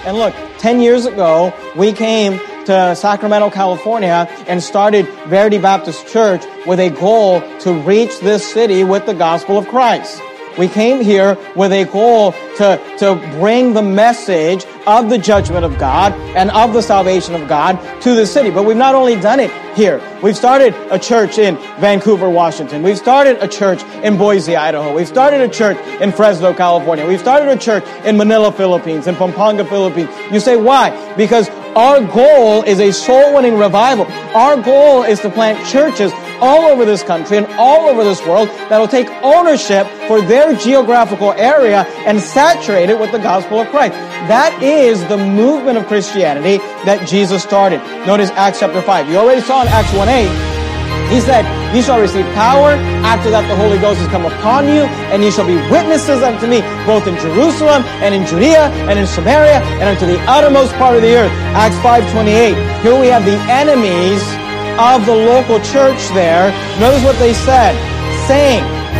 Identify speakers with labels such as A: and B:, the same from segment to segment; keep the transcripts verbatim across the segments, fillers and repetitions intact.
A: And look, ten years ago, we came to Sacramento, California, and started Verity Baptist Church with a goal to reach this city with the gospel of Christ. We came here with a goal to, to bring the message of the judgment of God and of the salvation of God to the city. But we've not only done it here. We've started a church in Vancouver, Washington. We've started a church in Boise, Idaho. We've started a church in Fresno, California. We've started a church in Manila, Philippines, in Pampanga, Philippines. You say, why? Because our goal is a soul-winning revival. Our goal is to plant churches all over this country and all over this world that will take ownership for their geographical area and saturate it with the gospel of Christ. That is the movement of Christianity that Jesus started. Notice Acts chapter five. You already saw in Acts one eight, he said, "You shall receive power. After that the Holy Ghost has come upon you, and you shall be witnesses unto me, both in Jerusalem and in Judea and in Samaria and unto the uttermost part of the earth." Acts five twenty-eight. Here we have the enemies of the local church there. Notice what they said, saying,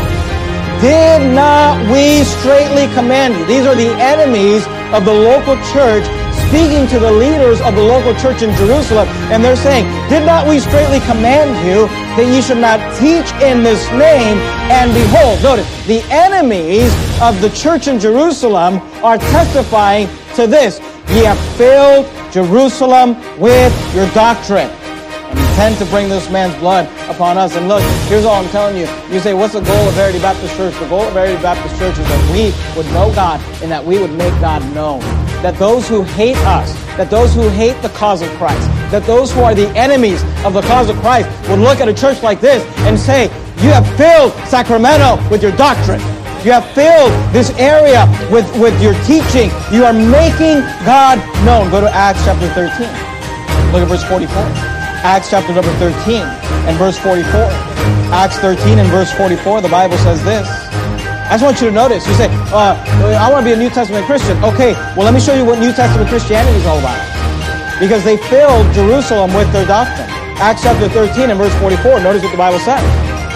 A: "Did not we straitly command you?" These are the enemies of the local church speaking to the leaders of the local church in Jerusalem. And they're saying, "Did not we straitly command you that ye should not teach in this name?" And behold, notice, the enemies of the church in Jerusalem are testifying to this: "Ye have filled Jerusalem with your doctrine, and intend to bring this man's blood upon us." And look, here's all I'm telling you. You say, what's the goal of Verity Baptist Church? The goal of Verity Baptist Church is that we would know God and that we would make God known. That those who hate us, that those who hate the cause of Christ, that those who are the enemies of the cause of Christ would look at a church like this and say, "You have filled Sacramento with your doctrine. You have filled this area with, with your teaching. You are making God known." Go to Acts chapter thirteen. Look at verse forty-four. Acts chapter number thirteen and verse forty-four. Acts thirteen and verse forty-four, the Bible says this. I just want you to notice. You say, uh, I want to be a New Testament Christian. Okay, well, let me show you what New Testament Christianity is all about. Because they filled Jerusalem with their doctrine. Acts chapter thirteen and verse forty-four, notice what the Bible says.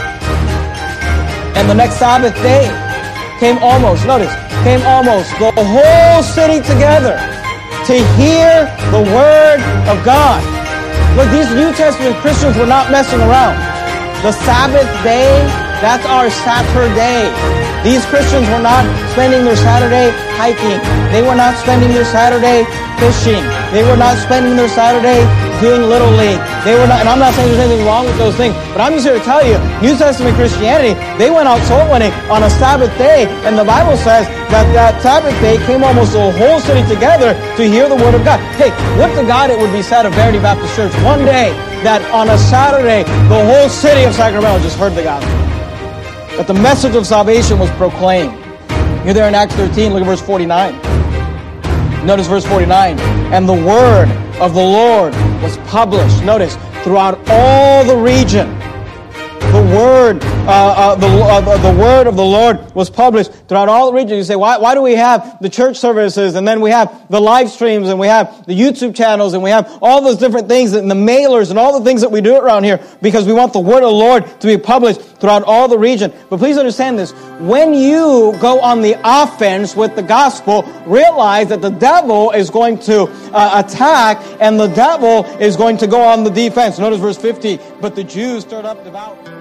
A: "And the next Sabbath day came almost," notice, came almost the whole city together to hear the word of God. Look, these New Testament Christians were not messing around. The Sabbath day, that's our Saturday. These Christians were not spending their Saturday hiking. They were not spending their Saturday fishing. They were not spending their Saturday doing Little League. They were not, and I'm not saying there's anything wrong with those things, but I'm just here to tell you, New Testament Christianity, they went out soul winning on a Sabbath day, and the Bible says that that Sabbath day came almost the whole city together to hear the word of God. Hey, what to God it would be said of Verity Baptist Church one day that on a Saturday, the whole city of Sacramento just heard the gospel. That the message of salvation was proclaimed. You're there in Acts thirteen, look at verse forty-nine. Notice verse forty-nine. "And the word of the Lord was published," notice, "throughout all the region." The word, uh, uh, the uh, the word of the Lord was published throughout all the region. You say, why? Why do we have the church services, and then we have the live streams, and we have the YouTube channels, and we have all those different things, and the mailers, and all the things that we do around here? Because we want the word of the Lord to be published throughout all the region. But please understand this: when you go on the offense with the gospel, realize that the devil is going to uh, attack, and the devil is going to go on the defense. Notice verse fifty. "But the Jews stirred up devout